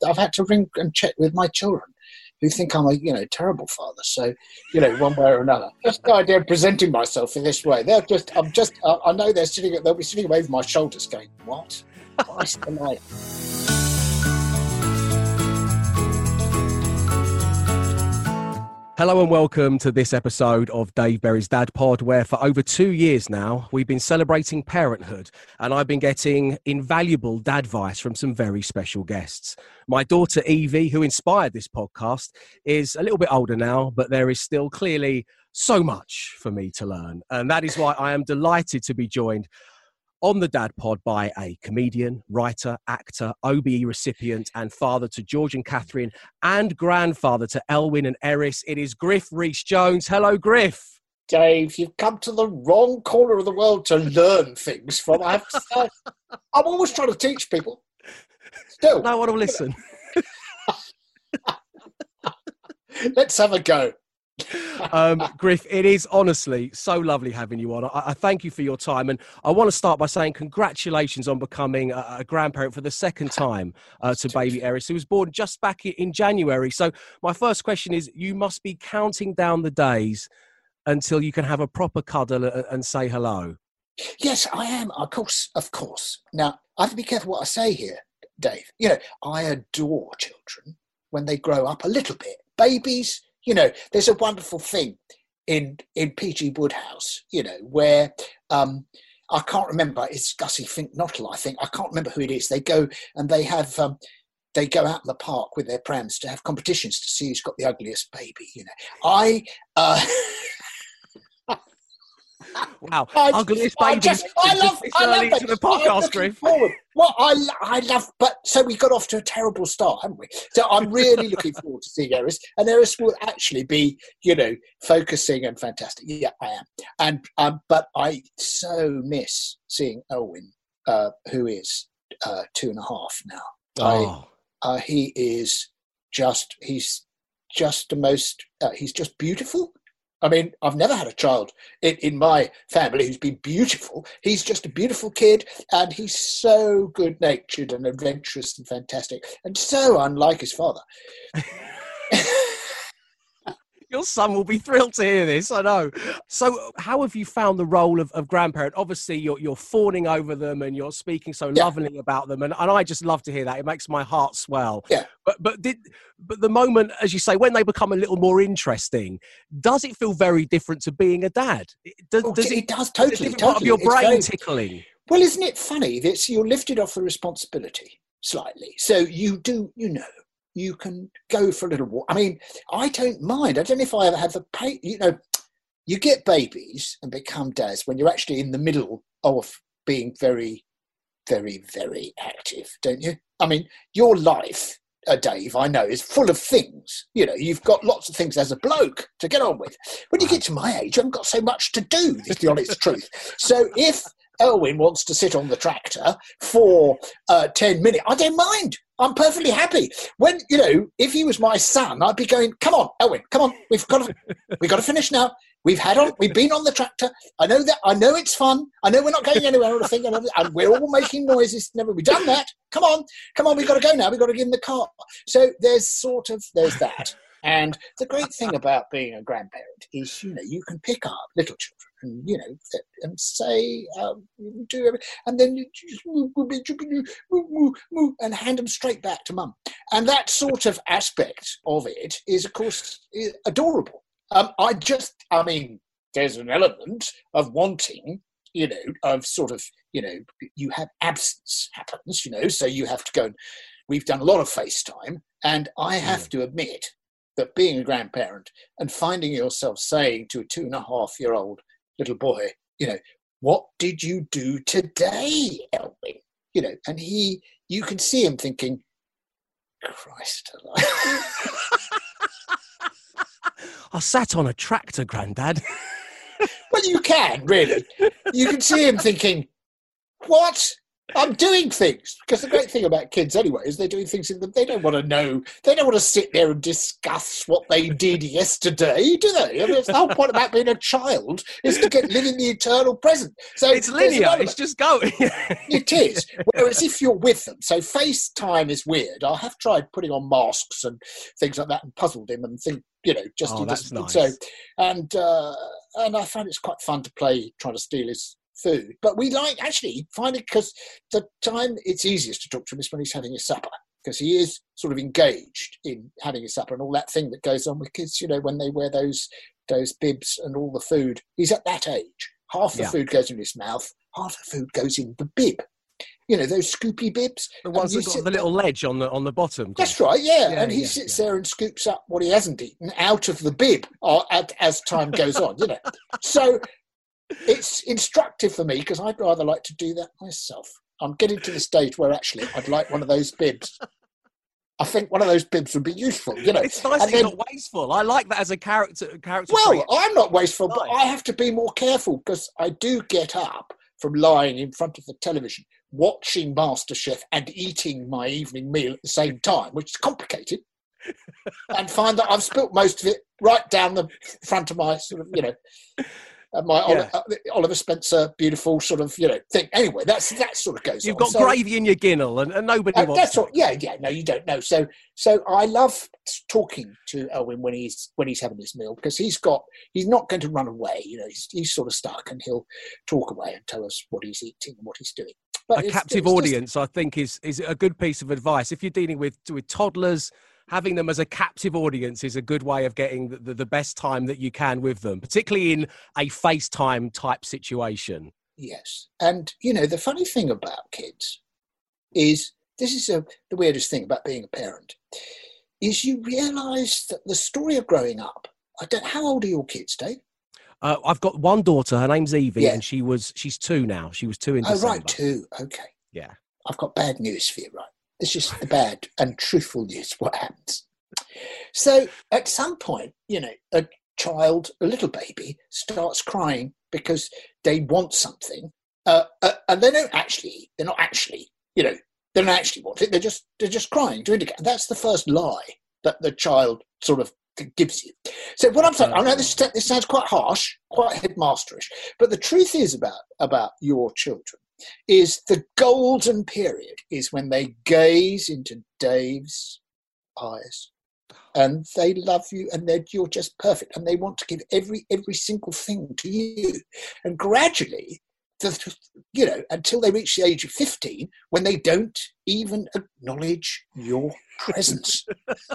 I've had to ring and check with my children, who think I'm a terrible father. So, one way or another, just the idea of presenting myself in this way, I know they'll be sitting over my shoulders going, what? Christ alive. Hello and welcome to this episode of Dave Berry's Dad Pod, where for over 2 years now, we've been celebrating parenthood, and I've been getting invaluable dad advice from some very special guests. My daughter Evie, who inspired this podcast, is a little bit older now, but there is still clearly so much for me to learn. And that is why I am delighted to be joined on the Dad Pod by a comedian, writer, actor, OBE recipient, and father to George and Catherine, and grandfather to Elwyn and Eris. It is Griff Rhys-Jones. Hello, Griff. Dave, you've come to the wrong corner of the world to learn things from. I'm always trying to teach people. Still. No one will listen. Let's have a go. Griff, it is honestly so lovely having you on. I thank you for your time, and I want to start by saying congratulations on becoming a grandparent for the second time to baby Eris, who was born just back in January. So my first question is, you must be counting down the days until you can have a proper cuddle and say hello. Yes, I am. Of course. Now, I have to be careful what I say here, Dave. I adore children when they grow up a little bit. Babies, there's a wonderful thing in P.G. Wodehouse, where I can't remember. It's Gussie Fink-Nottle, I think. I can't remember who it is. They go and they go out in the park with their prams to have competitions to see who's got the ugliest baby. Wow, ugliest baby. I love the podcast, Griff. Well, I love, but so we got off to a terrible start, haven't we? So I'm really looking forward to seeing Eris, and Eris will actually be, focusing and fantastic. Yeah, I am, and but I so miss seeing Elwyn, who is 2.5 now. Oh. He's just beautiful. I mean, I've never had a child in my family who's been beautiful. He's just a beautiful kid, and he's so good-natured and adventurous and fantastic, and so unlike his father. Your son will be thrilled to hear this, I know. So how have you found the role of grandparent? Obviously, you're fawning over them and you're speaking so lovingly about them, and I just love to hear that. It makes my heart swell. Yeah. But the moment, as you say, when they become a little more interesting, does it feel very different to being a dad? It does, totally. Part of your brain tickling. Well, isn't it funny that you're lifted off the responsibility slightly? So you do, you can go for a little walk. I mean, I don't mind. I don't know if I ever have the pain. You get babies and become dads when you're actually in the middle of being very, very, very active, don't you? I mean, your life, Dave, I know, is full of things. You've got lots of things as a bloke to get on with. When you get to my age, you haven't got so much to do, is the honest truth. So if Elwyn wants to sit on the tractor for 10 minutes, I don't mind. I'm perfectly happy. When, if he was my son, I'd be going, come on, Elwyn, come on. We've got to finish now. We've been on the tractor. I know it's fun. I know we're not going anywhere or anything, and we're all making noises. Never we done that. Come on, we've got to go now. We've got to get in the car. So there's that. And the great thing about being a grandparent is, you can pick up little children and, and say, do everything, and then you just move and hand them straight back to mum. And that sort of aspect of it is, of course, adorable. There's an element of wanting, of sort of, you have absence happens, so you have to go and we've done a lot of FaceTime, and I have to admit that being a grandparent and finding yourself saying to a 2.5-year-old little boy, what did you do today, Elwyn? And you can see him thinking, Christ alive. I sat on a tractor, Grandad. Well, you can, really. You can see him thinking, what? I'm doing things, because the great thing about kids anyway is they're doing things they don't want to know. They don't want to sit there and discuss what they did yesterday, do they? I mean, it's the whole point about being a child is to live in the eternal present. So it's linear. It's just going. It is. Whereas if you're with them, so FaceTime is weird. I have tried putting on masks and things like that and puzzled him and think, just he that's doesn't. nice. So, and I find it's quite fun to play trying to steal his food. But we find it because the time it's easiest to talk to him is when he's having his supper, because he is sort of engaged in having his supper and all that thing that goes on with kids, when they wear those bibs and all the food. He's at that age. Half the food goes in his mouth, half the food goes in the bib. Those scoopy bibs. The ones that got the little ledge on the bottom. That's right, yeah. And he sits there and scoops up what he hasn't eaten out of the bib as time goes on, So it's instructive for me, because I'd rather like to do that myself. I'm getting to the stage where actually I'd like one of those bibs. I think one of those bibs would be useful, It's nice that he's not wasteful. I like that as a character. Well, trait. I'm not wasteful, but I have to be more careful, because I do get up from lying in front of the television, watching MasterChef and eating my evening meal at the same time, which is complicated, and find that I've spilt most of it right down the front of my sort of, Oliver Spencer beautiful sort of, thing. Anyway, that sort of goes You've on. got gravy in your ginnel and nobody wants that's all. Yeah, no, you don't know. So I love talking to Elwyn when he's having his meal, because he's not going to run away. He's sort of stuck, and he'll talk away and tell us what he's eating and what he's doing. But a captive audience, I think, is a good piece of advice. If you're dealing with toddlers, having them as a captive audience is a good way of getting the best time that you can with them, particularly in a FaceTime type situation. Yes. And, the funny thing about kids is, this is the weirdest thing about being a parent, is you realise that the story of growing up, how old are your kids, Dave? I've got one daughter, her name's Evie, and she's 2 now. She was 2 in December. Oh, right, 2. Okay. Yeah. I've got bad news for you, right? It's just the bad and truthful news, what happens. So at some point, a child, a little baby, starts crying because they want something, and they don't actually want it. They're just crying to indicate. And that's the first lie that the child sort of gives you. So what I'm saying, I know this sounds quite harsh, quite headmasterish, but the truth is about your children is the golden period is when they gaze into Dave's eyes and they love you, and you're just perfect, and they want to give every single thing to you. And gradually, until they reach the age of 15, when they don't even acknowledge your presence.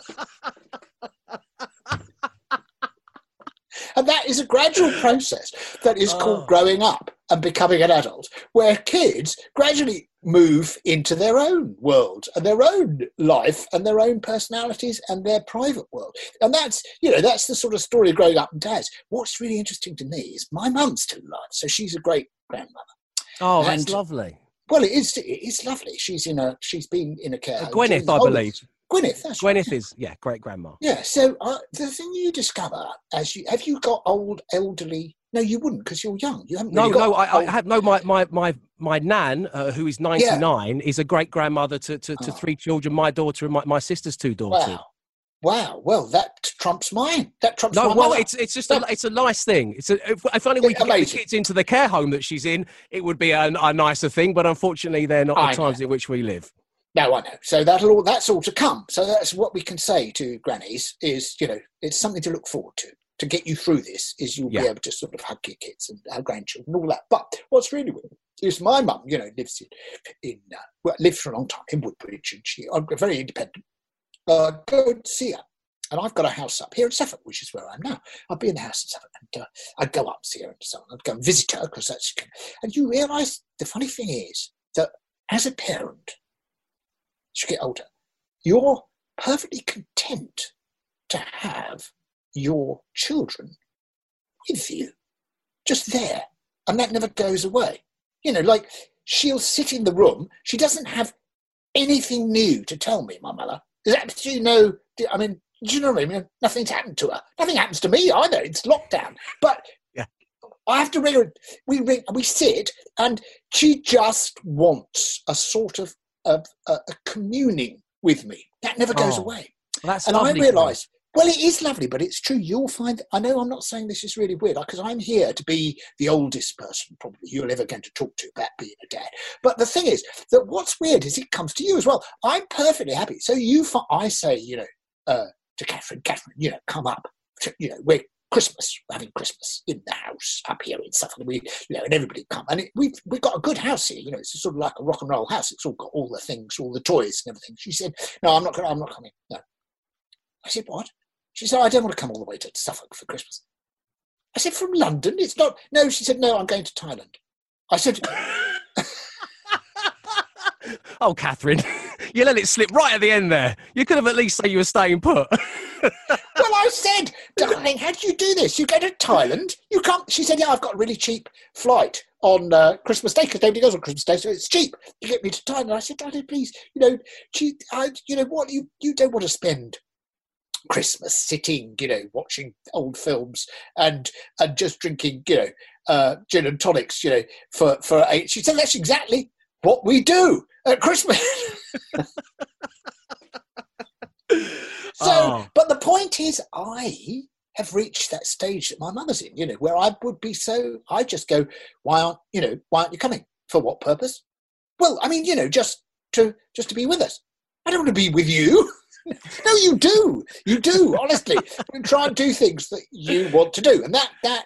And that is a gradual process that is called growing up and becoming an adult, where kids gradually move into their own world and their own life and their own personalities and their private world. And that's the sort of story of growing up and dads. What's really interesting to me is my mum's still alive, so she's a great grandmother. Oh, that's lovely. Well, it is lovely. She's been in a care home. Gwyneth, I believe. Gwyneth, that's Gwyneth right. is, great grandma. Yeah, so the thing you discover have you got old, elderly? No, you wouldn't, because you're young. You haven't. Really I have my nan, who is 99, is a great grandmother to 3 children. My daughter and my sister's 2 daughters. Wow. Well, that trumps mine. That trumps no, my well, mother. it's just it's a nice thing. If only we could get the kids into the care home that she's in, it would be a nicer thing. But unfortunately, they're not the times in which we live. No, I know. So that's all to come. So that's what we can say to grannies is, it's something to look forward to get you through this, is you'll be able to sort of hug your kids and our grandchildren and all that. But what's really weird is my mum, lived for a long time in Woodbridge, and she's very independent. Go and see her. And I've got a house up here in Suffolk, which is where I am now. I'd be in the house in Suffolk, and I'd go up and see her, and so on. I'd go and visit her, because that's... And you realise the funny thing is that as a parent, as you get older, you're perfectly content to have your children with you, just there, and that never goes away. Like, she'll sit in the room. She doesn't have anything new to tell me, my mother. There's absolutely no... I mean, do you know what I mean? Nothing's happened to her. Nothing happens to me either. It's lockdown. But I have to ring her. We ring, we sit, and she just wants a sort of a communing with me. That never goes away. That's and lovely. I realise, well, it is lovely, but it's true. You'll find, I know I'm not saying this is really weird, because I'm here to be the oldest person probably you're ever going to talk to about being a dad. But the thing is that what's weird is it comes to you as well. I'm perfectly happy. So I say, to Catherine, come up, we're having Christmas in the house up here in Suffolk, and everybody come. And we've got a good house here, it's sort of like a rock and roll house. It's all got all the things, all the toys and everything. She said, no, I'm not coming. No. I said, what? She said, I don't want to come all the way to Suffolk for Christmas. I said, from London? It's not. No, she said, no, I'm going to Thailand. I said, oh, Catherine, you let it slip right at the end there. You could have at least said you were staying put. well, I said, darling, how do you do this? You go to Thailand? You can't. She said, yeah, I've got a really cheap flight on Christmas Day, because nobody goes on Christmas Day, so it's cheap. You get me to Thailand. I said, darling, please, what, you don't want to spend Christmas sitting, watching old films and just drinking, gin and tonics, for 8. She said, that's exactly what we do at Christmas. But the point is, I have reached that stage that my mother's in, where I would be I just go, why aren't you coming? For what purpose? Well, I mean, just to be with us. I don't want to be with you. No, you do. You do, honestly. You try and do things that you want to do. And that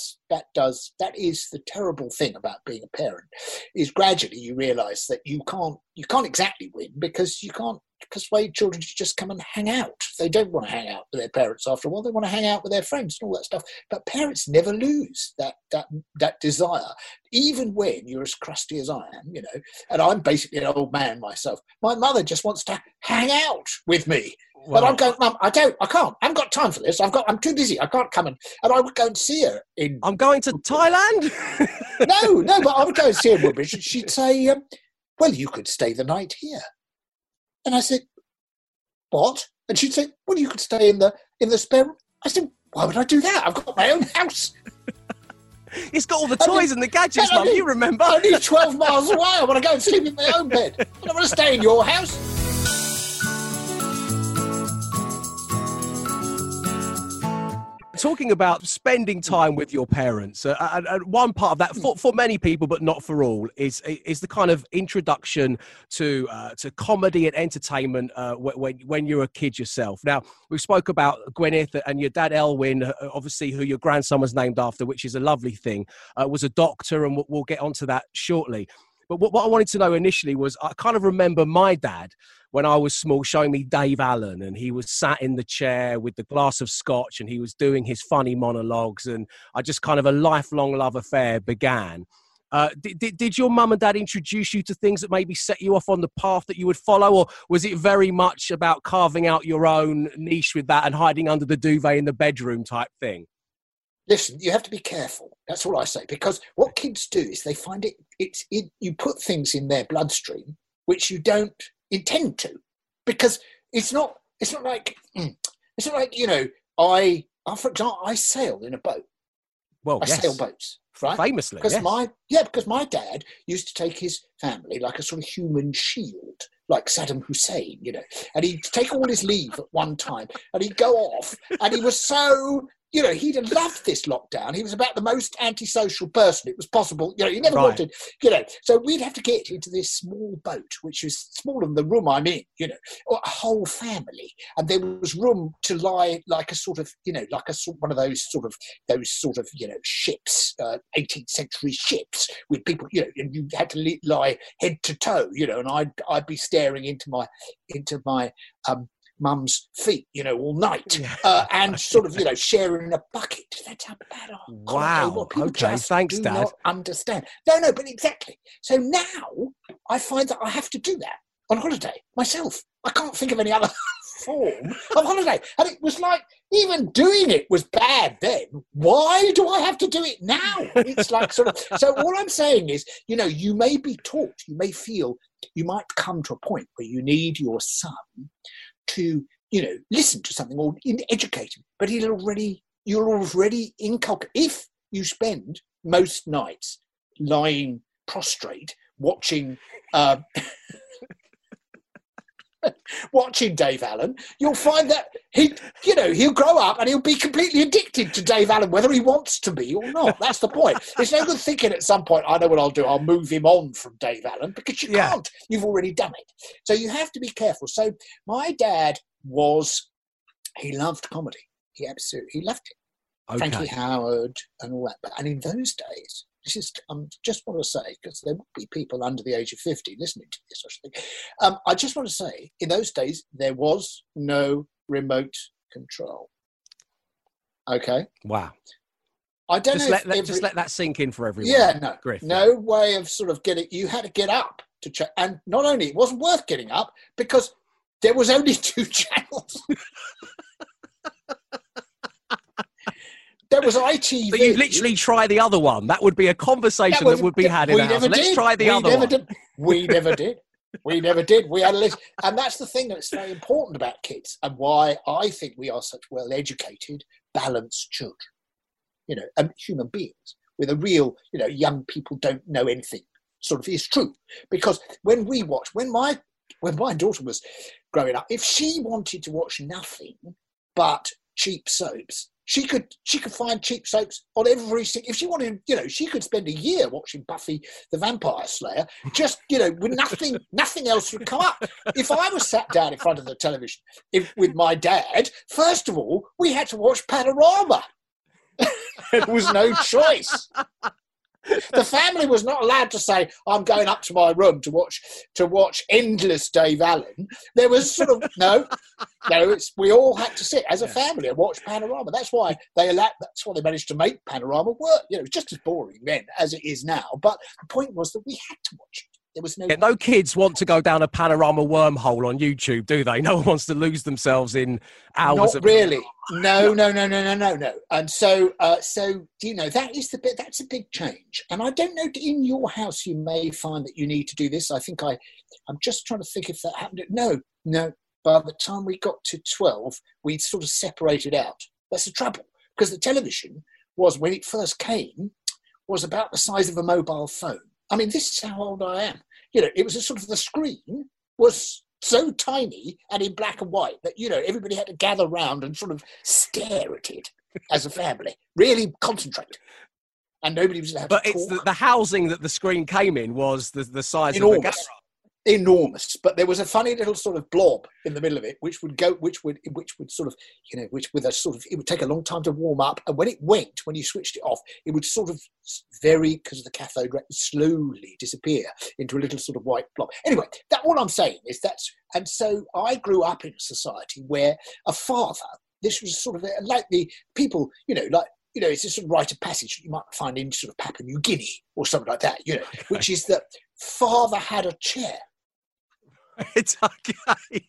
is the terrible thing about being a parent, is gradually you realise that you can't exactly win, because you can't persuade children to just come and hang out. They don't want to hang out with their parents after a while. They want to hang out with their friends and all that stuff. But parents never lose that desire, even when you're as crusty as I am, and I'm basically an old man myself. My mother just wants to hang out with me. Well, but I'm going, Mum, I can't. I haven't got time for this. I'm too busy. I can't come and I would go and see her in... I'm going to Thailand? No, but I would go and see her in Woodbridge, and she'd say, well, you could stay the night here. And I said, what? And she'd say, well, you could stay in the spare room. I said, why would I do that? I've got my own house. It's got all the toys and the gadgets, Mum, you remember. I'm only 12 miles away. I want to go and sleep in my own bed. I don't want to stay in your house. Talking about spending time with your parents, and one part of that for many people, but not for all, is the kind of introduction to comedy and entertainment when you're a kid yourself. Now, we spoke about Gwyneth and your dad Elwyn, obviously, who your grandson was named after, which is a lovely thing, was a doctor, and we'll get onto that shortly. But what I wanted to know initially was, I kind of remember my dad, when I was small, showing me Dave Allen, and he was sat in the chair with the glass of scotch, and he was doing his funny monologues, and I just kind of a lifelong love affair began. Did your mum and dad introduce you to things that maybe set you off on the path that you would follow, or was it very much about carving out your own niche with that and hiding under the duvet in the bedroom type thing? Listen, you have to be careful. That's all I say, because what kids do is they find you put things in their bloodstream which you don't intend to, because it's not like for example, I sail in a boat. Well, I sail boats, right? Famously, because my dad used to take his family like a sort of human shield, like Saddam Hussein, and he'd take all his leave at one time, and he'd go off, and he was so... he'd have loved this lockdown. He was about the most antisocial person it was possible. He never wanted, So we'd have to get into this small boat, which was smaller than the room I'm in, or a whole family. And there was room to lie like a sort of, one of those sort of ships, 18th century ships with people, and you had to lie head to toe, and I'd be staring into my mum's feet, all night, and sort of, sharing a bucket. That's how bad. Wow. Okay. Thanks, Dad. Not understand. No, but exactly. So now I find that I have to do that on holiday myself. I can't think of any other form of holiday. And it was like, even doing it was bad then. Why do I have to do it now? It's like so all I'm saying is, you may be taught, you may feel, you might come to a point where you need your son to, listen to something or educate him, but you'll already inculcate. you spend most nights lying prostrate watching watching Dave Allen, you'll find that he'll grow up and he'll be completely addicted to Dave Allen, whether he wants to be or not. That's the point. It's no good thinking at some point, I know what I'll do, I'll move him on from Dave Allen, because you can't. You've already done it. So you have to be careful. So my dad he loved comedy. He loved it. Okay. Frankie Howard and all that. And in those days, just want to say, because there would be people under the age of 50 listening to this, I just want to say, in those days, there was no remote control. Okay? Wow. I don't just know. Just let that sink in for everyone. Yeah, no. Griff, no way of sort of getting, you had to get up to check. And not only, it wasn't worth getting up, because there was only 2 channels. There was ITV. But you literally try the other one. That would be a conversation that would be had in the house. Let's try the other one. We never did. We never did. We had a list. And that's the thing that's very important about kids, and why I think we are such well-educated, balanced children, and human beings with a real, young people don't know anything sort of is true. Because when my daughter was growing up, if she wanted to watch nothing but cheap soaps, she could find cheap soaps on every single. If she wanted, she could spend a year watching Buffy the Vampire Slayer, just with nothing else would come up. If I was sat down in front of the television with my dad, first of all, we had to watch Panorama. There was no choice. The family was not allowed to say, I'm going up to my room to watch endless Dave Allen. There was sort of, no, we all had to sit as a family and watch Panorama. That's why they managed to make Panorama work. It's just as boring then as it is now. But the point was that we had to watch it. There was no kids want to go down a Panorama wormhole on YouTube, do they? No one wants to lose themselves in hours. Not really. No. And so that is the bit. That's a big change. And I don't know. In your house, you may find that you need to do this. I think I'm just trying to think if that happened. No. By the time we got to 12, we'd sort of separated out. That's the trouble, because the television was, when it first came, was about the size of a mobile phone. I mean, this is how old I am. It was a sort of, the screen was so tiny and in black and white that, everybody had to gather round and sort of stare at it as a family, really concentrate. And nobody was allowed to talk. But it's the housing that the screen came in was the size enormous. Of the garage. Enormous, but there was a funny little sort of blob in the middle of it, which would sort of, which with a sort of, it would take a long time to warm up, and when you switched it off, it would sort of because of the cathode ray, slowly disappear into a little sort of white blob. Anyway, all I'm saying is and so I grew up in a society where a father, this was sort of like the people, it's a sort of rite of passage that you might find in sort of Papua New Guinea or something like that, which is that father had a chair. It's okay.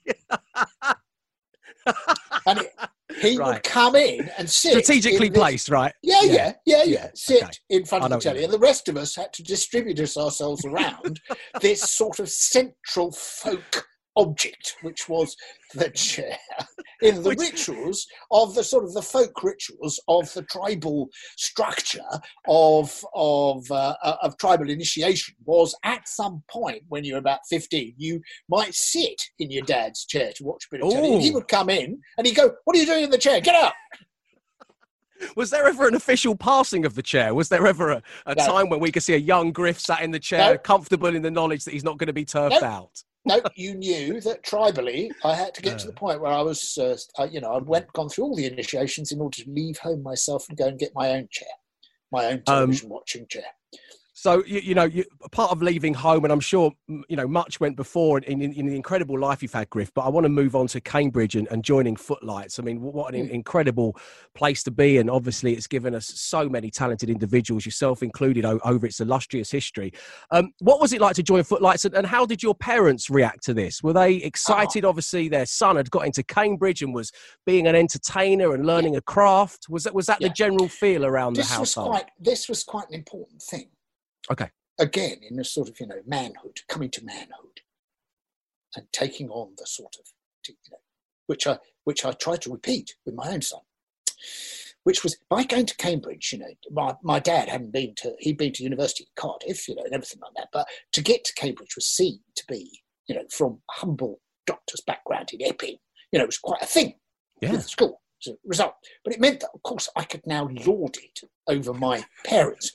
And he would come in and sit. Strategically placed, right? Yeah. Sit in front of the telly. You mean. And the rest of us had to distribute ourselves around this sort of central folk object, which was the chair, in the rituals of the sort of the folk rituals of the tribal structure of tribal initiation, was at some point when you're about 15, you might sit in your dad's chair to watch a bit of telly, and he would come in and he'd go, "What are you doing in the chair? Get up!" Was there ever an official passing of the chair? Was there ever a time when we could see a young Griff sat in the chair, comfortable in the knowledge that he's not going to be turfed out? No, you knew that tribally, I had to get to the point where I was, gone through all the initiations in order to leave home myself and go and get my own chair, my own television watching chair. So, part of leaving home, and I'm sure, much went before in the incredible life you've had, Griff, but I want to move on to Cambridge and joining Footlights. I mean, what an incredible place to be. And obviously it's given us so many talented individuals, yourself included, over its illustrious history. What was it like to join Footlights, and how did your parents react to this? Were they excited? Obviously their son had got into Cambridge and was being an entertainer and learning a craft. Was that the general feel around the household? This was quite an important thing. Okay. Again, in a sort of, manhood, coming to manhood and taking on the sort of, which I try to repeat with my own son. which was by going to Cambridge, my dad he'd been to university in Cardiff, and everything like that. But to get to Cambridge was seen to be, from humble doctor's background in Epping, it was quite a thing with the school as a result. But it meant that, of course, I could now lord it over my parents.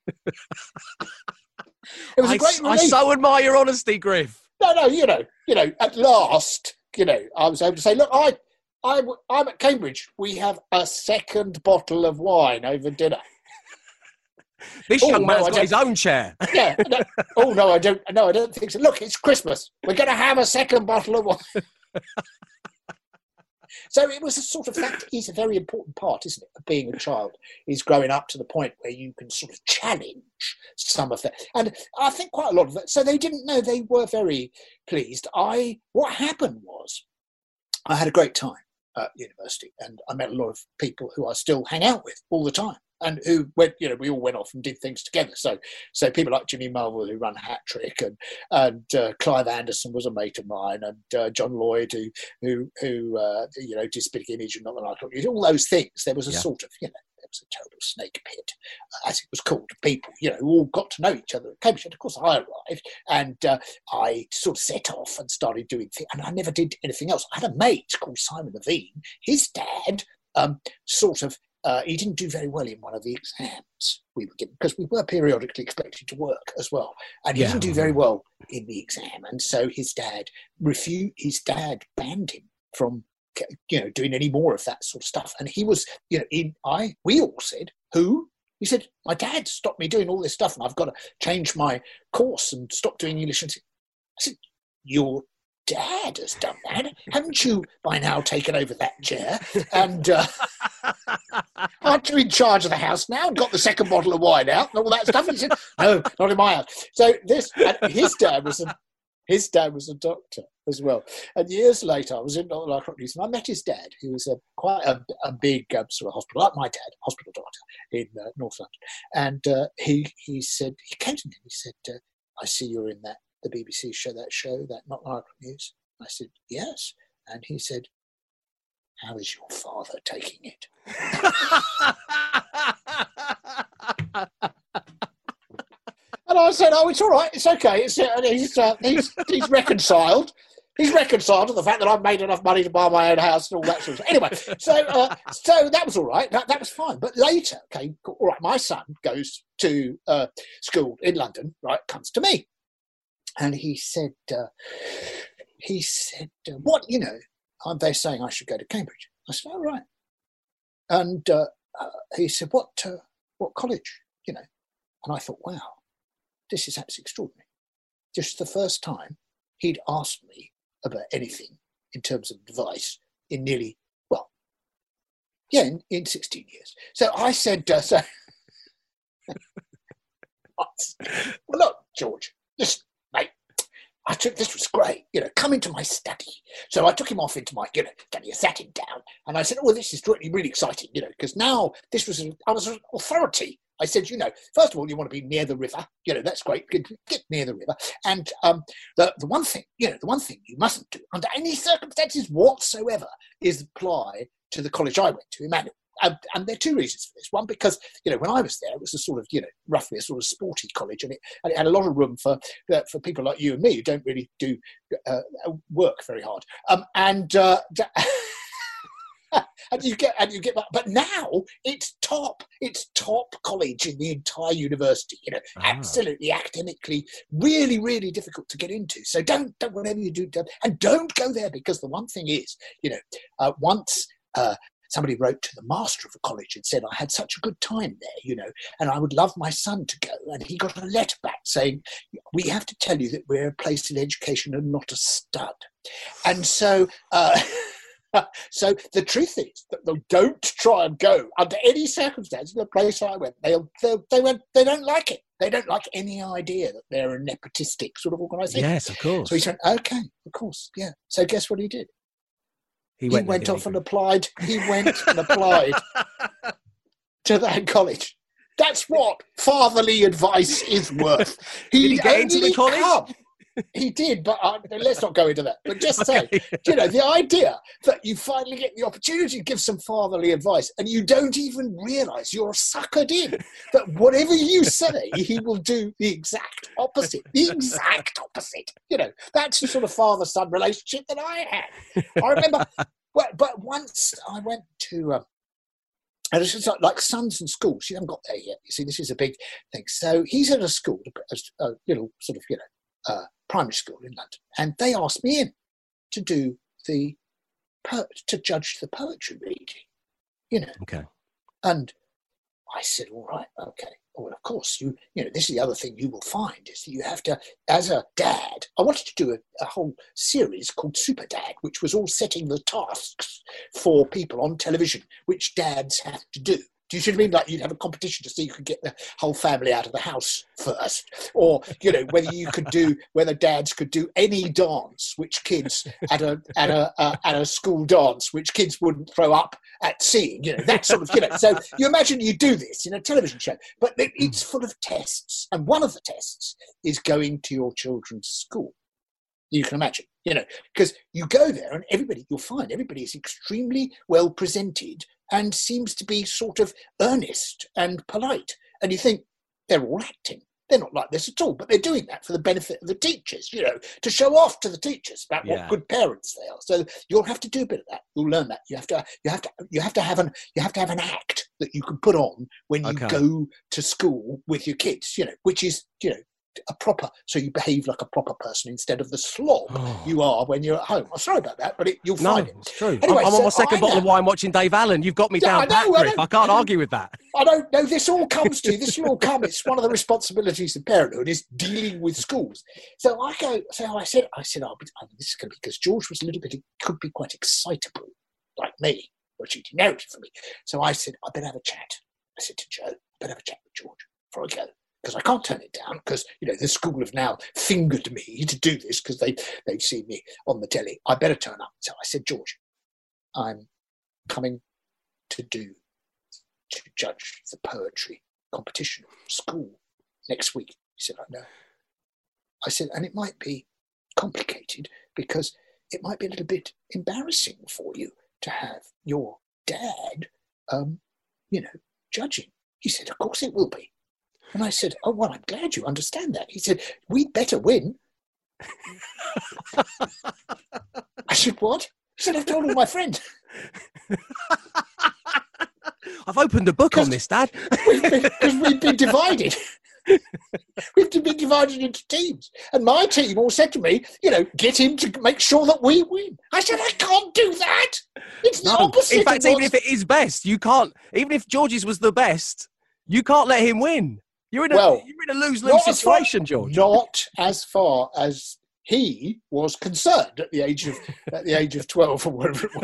It was a great relief. I so admire your honesty, Griff. No, at last, I was able to say, look, I'm at Cambridge. We have a second bottle of wine over dinner. This young man's got his own chair. Yeah. No, I don't. No, I don't think so. Look, it's Christmas. We're going to have a second bottle of wine. So it was a sort of fact. Is a very important part, isn't it, of being a child? Is growing up to the point where you can sort of challenge some of that. And I think quite a lot of that. So they didn't know. They were very pleased. What happened was, I had a great time at university, and I met a lot of people who I still hang out with all the time, and who went, we all went off and did things together. So people like Jimmy Mulville, who run Hat Trick, and Clive Anderson was a mate of mine, and John Lloyd, who did Spitting Image and Not the Night, all those things. There was a sort of, there was a terrible snake pit, as it was called, people, who all got to know each other at Cambridge. And of course, I arrived, and I sort of set off and started doing things, and I never did anything else. I had a mate called Simon Levine. His dad he didn't do very well in one of the exams we were given, because we were periodically expected to work as well. And he didn't do very well in the exam. And so his dad banned him from, doing any more of that sort of stuff. And he was, we all said, who? He said, my dad stopped me doing all this stuff, and I've got to change my course and stop doing English. I said, your dad has done that? Haven't you by now taken over that chair? And aren't you in charge of the house now? Got the second bottle of wine out and all that stuff? And he said, no, not in my house. So his dad was a doctor as well. And years later, I was in Northern News, and I met his dad, who was quite a big sort of hospital, like my dad, hospital doctor in North London. And he came to me and he said, I see you're in the BBC show, that Not Like News. I said, yes. And he said, how is your father taking it? And I said, oh, it's all right. It's okay. He's reconciled. He's reconciled to the fact that I've made enough money to buy my own house and all that sort of stuff. Anyway, so that was all right. That was fine. But later, okay, all right, my son goes to school in London, right, comes to me. And he said, what, they're saying I should go to Cambridge. I said, oh, right. And he said, what college, And I thought, wow, this is absolutely extraordinary. Just the first time he'd asked me about anything in terms of advice in nearly, in 16 years. So I said, well, look, George, this was great, come into my study. So I took him off into my, study. I sat him down, and I said, oh, this is really, really exciting, because now I was an authority. I said, first of all, you want to be near the river, that's great, get near the river. And the one thing you mustn't do under any circumstances whatsoever is apply to the college I went to, Emmanuel. And there are two reasons for this. One, because, when I was there, it was a sort of, roughly a sort of sporty college, and it had a lot of room for people like you and me who don't really do work very hard. And you get, but now it's top college in the entire university. Absolutely academically, really, really difficult to get into. So don't whatever you do, and don't go there, because the one thing is, once. Somebody wrote to the master of the college and said, I had such a good time there, and I would love my son to go. And he got a letter back saying, we have to tell you that we're a place in education and not a stud. And so, so the truth is that they don't try and go under any circumstance in the place I went. They don't like it. They don't like any idea that they're a nepotistic sort of organisation. Yes, of course. So he said, okay, of course, yeah. So guess what he did? He went off and applied. He went and applied to that college. That's what fatherly advice is worth. Did he get into the college? He did, but let's not go into that. But just say, Okay. the idea that you finally get the opportunity to give some fatherly advice and you don't even realise you're suckered in, that whatever you say, he will do the exact opposite. The exact opposite. That's the sort of father-son relationship that I had. I remember, but once I went to... and it's just like sons and schools. You haven't got there yet. You see, this is a big thing. So he's at a school, a little sort of, primary school in London, and they asked me in to do to judge the poetry reading. Okay. And I said, all right, okay. Well, of course, this is the other thing you will find is that you have to, as a dad, I wanted to do a whole series called Super Dad, which was all setting the tasks for people on television, which dads have to do. Do you see what I mean? Like you'd have a competition to see who could get the whole family out of the house first, or whether dads could do any dance, which kids at a school dance, which kids wouldn't throw up at seeing, that sort of, So you imagine you do this in a television show, but it's full of tests, and one of the tests is going to your children's school. You can imagine, because you go there and you'll find everybody is extremely well presented and seems to be sort of earnest and polite. And you think, they're all acting. They're not like this at all, but they're doing that for the benefit of the teachers, to show off to the teachers about what good parents they are. So you'll have to do a bit of that. You'll learn that. You have to have an act that you can put on when you go to school with your kids, which is, a proper, so you behave like a proper person instead of the slob you are when you're at home. I'm sorry about that, but you'll find it. It's true. Anyway, I'm on my second bottle of wine watching Dave Allen. You've got me down pat, Griff. I can't argue with that. I don't know. This all comes to you. This will all come. It's one of the responsibilities of parenthood is dealing with schools. So I said, this is going to be, because George was could be quite excitable, like me, which he inherited from me. So I said, I better have a chat. I said to Joe, I better have a chat with George before I go. Because I can't turn it down, because the school have now fingered me to do this because they've seen me on the telly. I better turn up. So I said, George, I'm coming to judge the poetry competition at school next week. He said, I know. I said, and it might be complicated because it might be a little bit embarrassing for you to have your dad, judging. He said, of course it will be. And I said, oh, well, I'm glad you understand that. He said, we'd better win. I said, what? He said, I've told all my friends. I've opened a book on this, Dad. Because we've been divided. We've been divided into teams. And my team all said to me, get him to make sure that we win. I said, I can't do that. It's the opposite. In fact, even if it is best, you can't. Even if George's was the best, you can't let him win. You're in a lose-lose situation, George. Not as far as he was concerned at the age of 12 or whatever it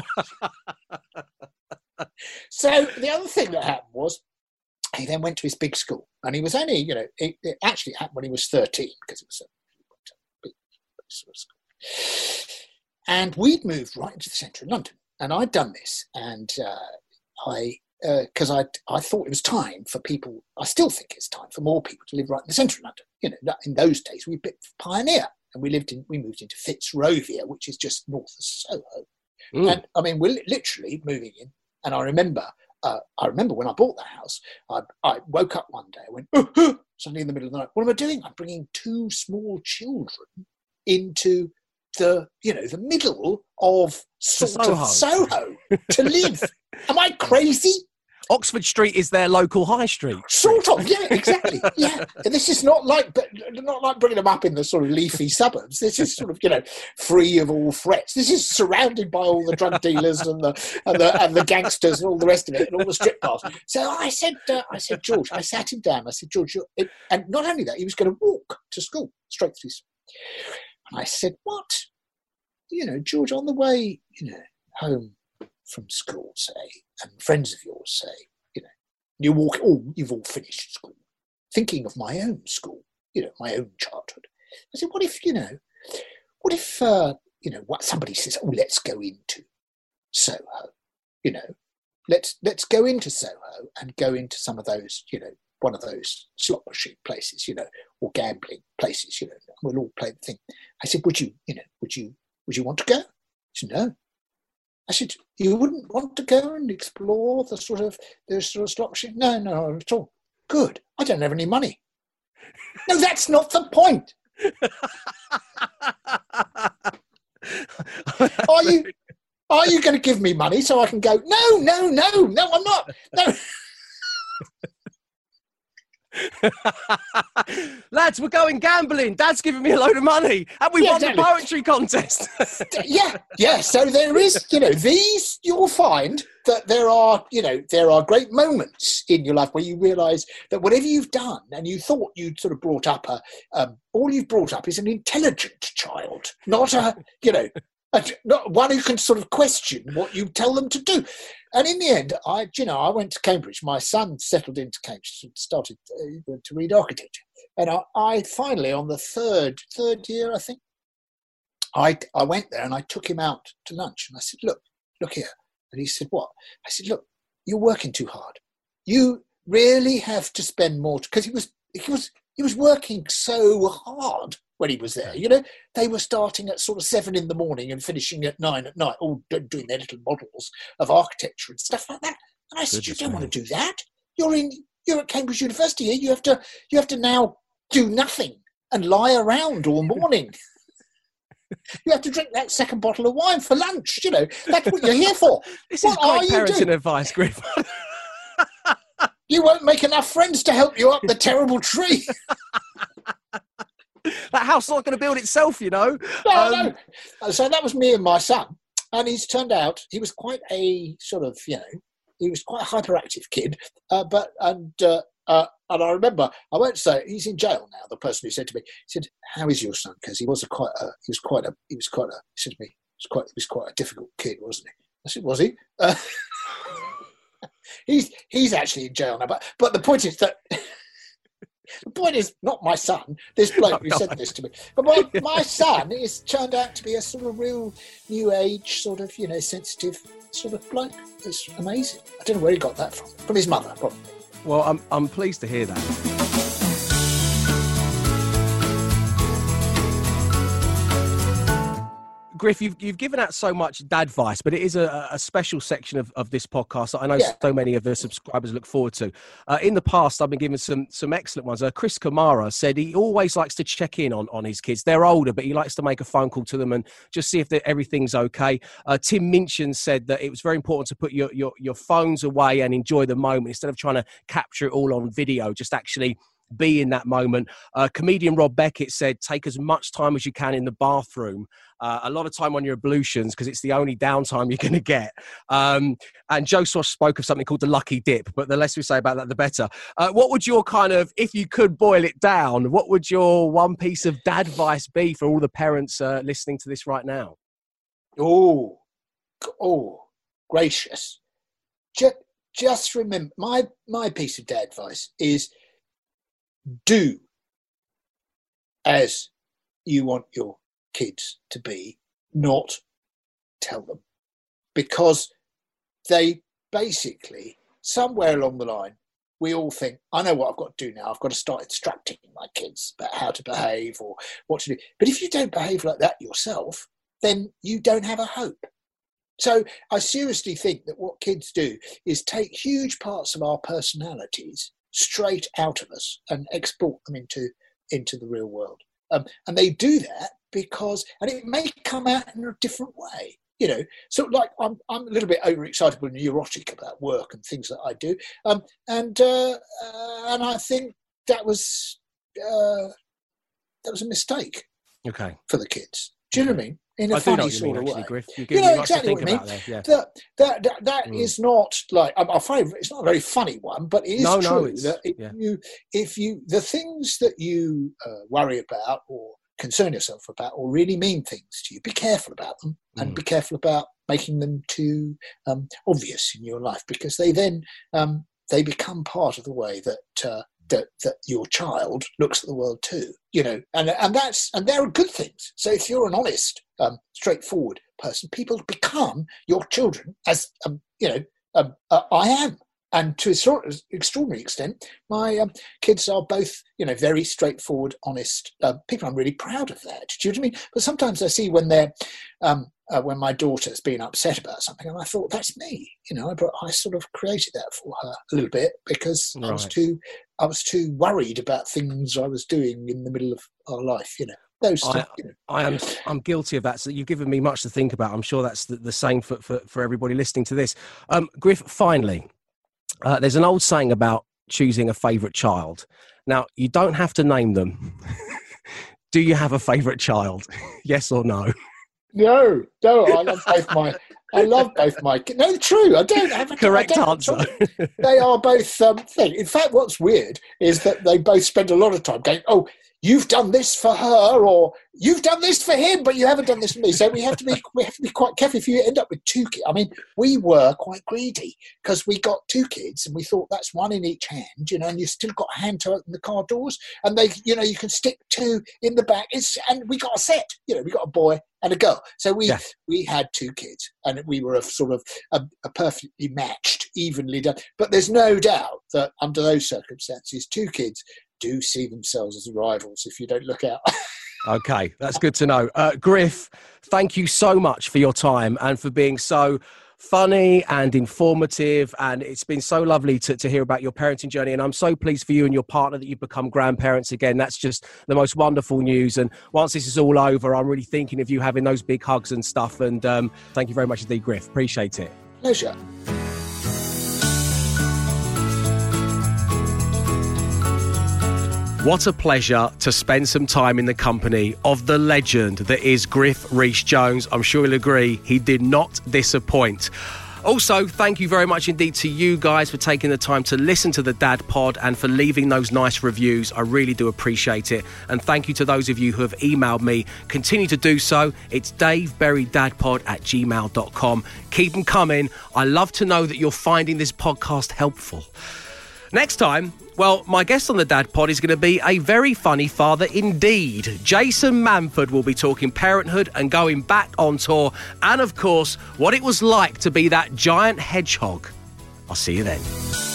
was. So the other thing that happened was he then went to his big school, and he was only, it actually happened when he was 13 because it was a big sort of school. And we'd moved right into the centre of London, and I'd done this, and because I thought it was time for people, I still think it's time for more people to live right in the centre of London. In those days, we were a bit pioneer, and we moved into Fitzrovia, which is just north of Soho. And I mean, we're literally moving in. And I remember when I bought the house, I woke up one day, I went, suddenly in the middle of the night, what am I doing? I'm bringing two small children into the middle of Soho to live. Am I crazy? Oxford Street is their local high street. Sort of, yeah, exactly. Yeah, and this is not like bringing them up in the sort of leafy suburbs. This is sort of free of all threats. This is surrounded by all the drug dealers and the gangsters and all the rest of it and all the strip bars. So I said, George, I sat him down. I said, George, and not only that, he was going to walk to school straight through. And I said, what? George, on the way, home from school, say, and friends of yours say, you've all finished school, thinking of my own school, my own childhood. I said, what if what somebody says, oh, let's go into Soho, let's go into Soho and go into some of those, one of those slot machine places, or gambling places, we'll all play the thing. I said, would you want to go? She said, no. I said, you wouldn't want to go and explore the sort of slot machine? No, not at all. Good. I don't have any money. No, that's not the point. Are you going to give me money so I can go? No, I'm not. No. Lads, we're going gambling. Dad's giving me a load of money, and we won the poetry contest. yeah. So there is, these. You'll find that there are great moments in your life where you realise that whatever you've done, and you thought you'd sort of brought up all you've brought up is an intelligent child, not not one who can sort of question what you tell them to do. And in the end, I went to Cambridge. My son settled into Cambridge and started to read architecture. And I finally, on the third year, I think, I went there and I took him out to lunch. And I said, look here. And he said, what? I said, look, you're working too hard. You really have to spend more, because he was working so hard when he was there. They were starting at sort of 7 a.m. and finishing at 9 p.m, all doing their little models of architecture and stuff like that. And I said, you don't want to do that. You're at Cambridge University. You have to now do nothing and lie around all morning. You have to drink that second bottle of wine for lunch. That's what you're here for. This is great parenting advice, Griff. You won't make enough friends to help you up the terrible tree. That house is not going to build itself, No. So that was me and my son. And he's turned out, he was quite a sort of, he was quite a hyperactive kid. And I remember, I won't say, he's in jail now, the person who said to me, he said, how is your son? Because he was quite a difficult kid, wasn't he? I said, was he? He's actually in jail now. But the point is that... The point is, not my son, this bloke who said this to me, but my son is turned out to be a sort of real new age, sort of, sensitive sort of bloke. It's amazing. I don't know where he got that from his mother, probably. Well, I'm pleased to hear that. Griff, you've given out so much dad advice, but it is a special section of this podcast that I know so many of the subscribers look forward to. In the past, I've been given some excellent ones. Chris Kamara said he always likes to check in on his kids. They're older, but he likes to make a phone call to them and just see if everything's okay. Tim Minchin said that it was very important to put your phones away and enjoy the moment instead of trying to capture it all on video, just actually be in that moment. Comedian Rob Beckett said, take as much time as you can in the bathroom. A lot of time on your ablutions because it's the only downtime you're going to get. And Joe Sosh spoke of something called the lucky dip, but the less we say about that, the better. What would your if you could boil it down, what would your one piece of dad advice be for all the parents listening to this right now? Oh, gracious. Just remember, my piece of dad advice is do as you want your kids to be, not tell them. Because they basically, somewhere along the line, we all think, I know what I've got to do now. I've got to start instructing my kids about how to behave or what to do. But if you don't behave like that yourself, then you don't have a hope. So I seriously think that what kids do is take huge parts of our personalities straight out of us and export them into the real world. And they do that because, and it may come out in a different way, So like I'm a little bit overexcited and neurotic about work and things that I do. And I think that was a mistake. Okay. For the kids. Do you know what I mean? In a funny sort of way. Griff. You're giving me exactly much to think about there. Yeah. That is not like, I'm afraid it's not a very funny one, but it is true that if you the things that you worry about or concern yourself about or really mean things to you, be careful about them and be careful about making them too obvious in your life, because they then they become part of the way that your child looks at the world too, and there are good things. So if you're an honest, straightforward person, people become your children, as I am. And to a sort of extraordinary extent, my kids are both, very straightforward, honest people. I'm really proud of that. Do you know what I mean? But sometimes I see when they're, when my daughter's been upset about something, and I thought, that's me. I sort of created that for her a little bit because Right. I was too worried about things I was doing in the middle of our life. Those. I'm guilty of that. So you've given me much to think about. I'm sure that's the same for everybody listening to this. Griff, finally. There's an old saying about choosing a favourite child. Now, you don't have to name them. Do you have a favourite child? Yes or no? No. I love both my kids. No, true. I don't have a correct answer. They are both thing. In fact, what's weird is that they both spend a lot of time going, oh, you've done this for her, or you've done this for him, but you haven't done this for me. So we have to be quite careful if you end up with two kids. I mean, we were quite greedy because we got two kids and we thought that's one in each hand, and you've still got a hand to open the car doors, and they, you can stick two in the back. And we got a set, we got a boy and a girl. So we had two kids, and we were a perfectly matched, evenly done. But there's no doubt that under those circumstances, two kids do see themselves as rivals if you don't look out. Okay, that's good to know. Griff, thank you so much for your time and for being so funny and informative, and it's been so lovely to hear about your parenting journey, and I'm so pleased for you and your partner that you've become grandparents again. That's just the most wonderful news, and once this is all over, I'm really thinking of you having those big hugs and stuff, and thank you very much indeed, Griff. Appreciate it. Pleasure. What a pleasure to spend some time in the company of the legend that is Griff Rhys-Jones. I'm sure you'll agree he did not disappoint. Also, thank you very much indeed to you guys for taking the time to listen to the Dad Pod and for leaving those nice reviews. I really do appreciate it. And thank you to those of you who have emailed me. Continue to do so. It's daveberrydadpod@gmail.com. Keep them coming. I love to know that you're finding this podcast helpful. Next time, well, my guest on the Dad Pod is going to be a very funny father indeed. Jason Manford will be talking parenthood and going back on tour, and of course, what it was like to be that giant hedgehog. I'll see you then.